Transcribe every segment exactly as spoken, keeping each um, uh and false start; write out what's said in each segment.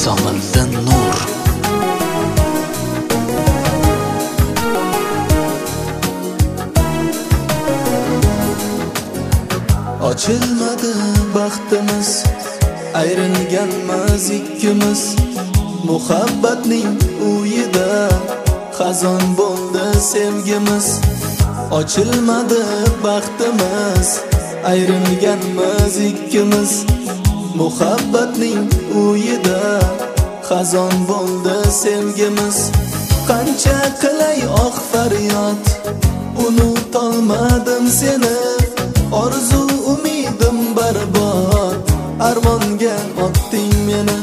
Isomiddin Nur. Ochilmadi baxtimiz, ayrilganmiz ikkimiz. Muhabbatning uyida xazon bo'ldi sevgimiz. Ochilmadi baxtimiz, ayrilganmiz ikkimiz. Muhabbatning uyida xazon bo'ldi sevgimiz. Qancha qilay oq faryod, unutolmadim seni. Orzu umidim barbod, armonga otding meni.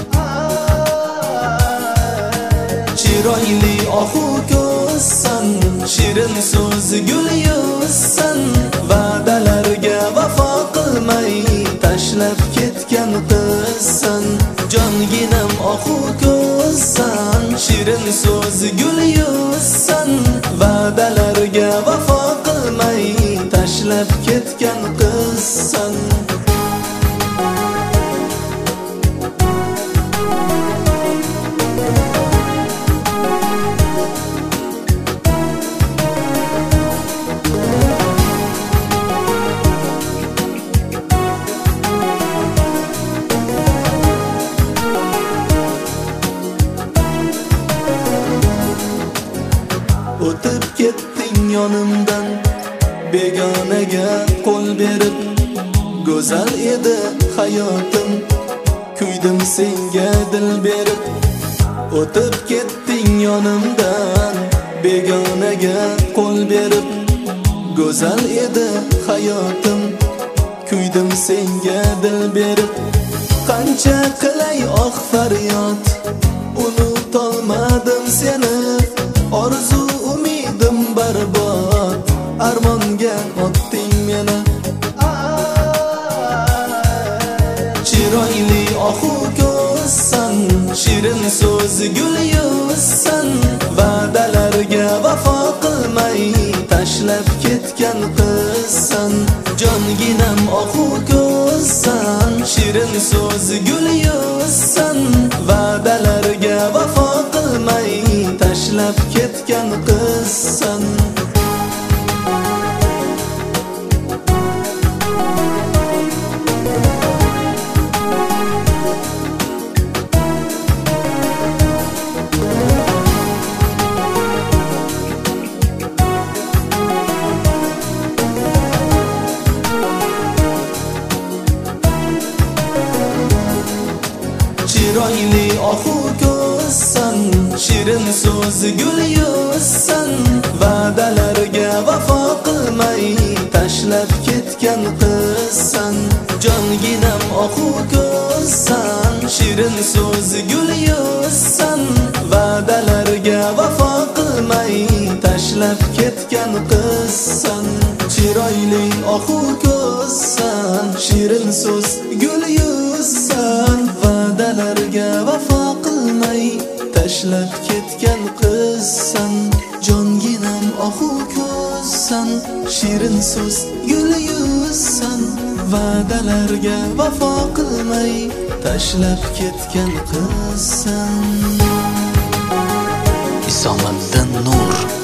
Chiroyli ohu ko'zsan, shirin so'z gul yuzsan. Va'dalarga vafo qilmay tashlab ketgan qizsan. Jonginam ohu ko'zsan, shirin so'z gul yuzsan. Va'dalarga vafo qilmay tashlab ketgan qizsan. O'tib ketding yonimdan, begonaga qo'l berib. Go'zal edi hayotim, kuydim senga dil berib. O'tib ketding yonimdan, begonaga qo'l berib. Go'zal edi hayotim, kuydim senga dil berib. Qancha qilay oq faryod, unutolmadim seni. Orzu umidim barbod, armonga otding meni. Chiroyli ohu ko'zsan, shirin so'z gul yuzsan. Va'dalarga vafo qilmay tashlab ketgan qizsan. Jonginam ohu ko'zsan, shirin so'z gul yuzsan. Va'dalarga vafo qilmay tashlab ketgan qizsan. Chiroyli ohu ko'zsan, shirin so'z gul yuzsan. Va'dalarga vafo qilmay tashlab ketgan qizsan. Jonginam ohu ko'zsan, shirin so'z gul yuzsan. Va'dalarga vafo qilmay tashlab ketgan qizsan. Chiroyli ohu ko'zsan, shirin so'z gul yuzsan. Va'dalarga vafo qilmay tashlab ketgan qizsan. Jonginam ohu ko'zsan, shirin so'z gul yuzsan. Va'dalarga vafo qilmay tashlab ketgan qizsan. Isomiddin Nur.